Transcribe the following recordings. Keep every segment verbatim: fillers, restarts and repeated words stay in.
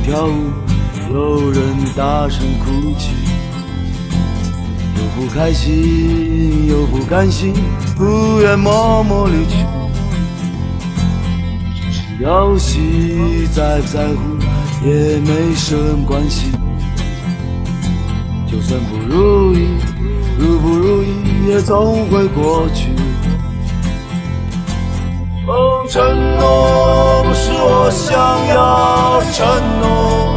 跳舞，有人大声哭泣，又不开心又不甘心，不愿默默离去。游戏在不在乎也没什么关系，就算不如意，如不如意也总会过去。哦，承诺不是我想要的承诺，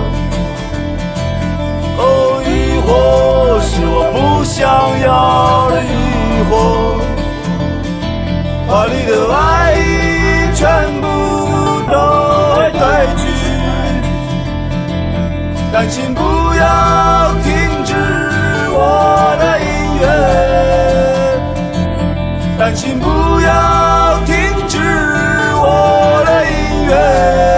哦，疑惑是我不想要的疑惑，华丽的爱意全部都会褪去，感情不要停止我的音乐，感情不要停止我的音乐。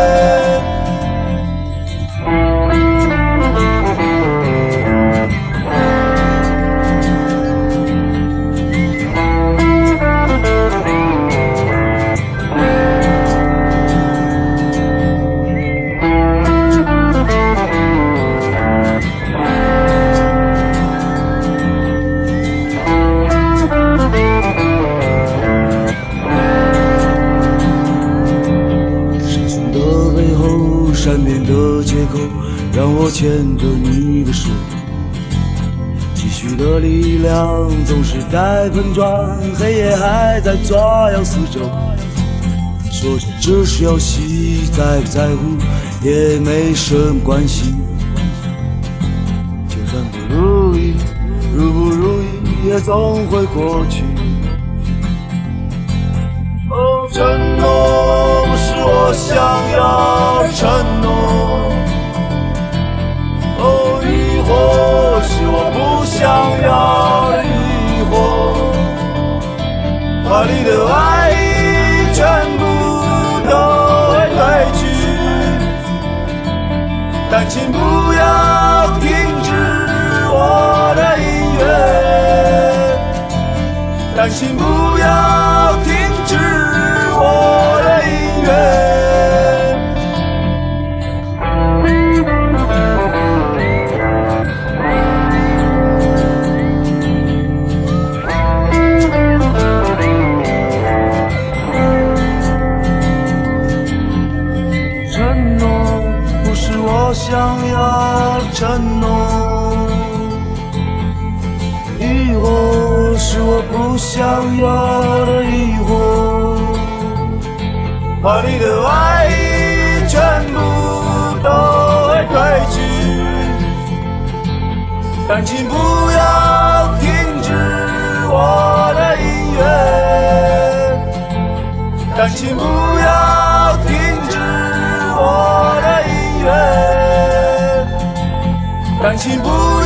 善变的借口让我牵着你的手，积蓄的力量总是在喷转，黑夜还在抓咬四周。说着这是游戏，在不在乎也没什么关系，就算不如意，如不如意也总会过去。哦，承诺不是我想要的承诺，哦，疑惑是我不想要的疑惑，华丽的爱意全部都会褪去，感情不要停止我的音乐，感情不要停止我的音乐。承诺不是我想要的承诺，疑惑是我不想要的疑惑，华丽的爱意全部都会褪去，感情不要停止我的音乐，感情不要停止我的音乐，感情不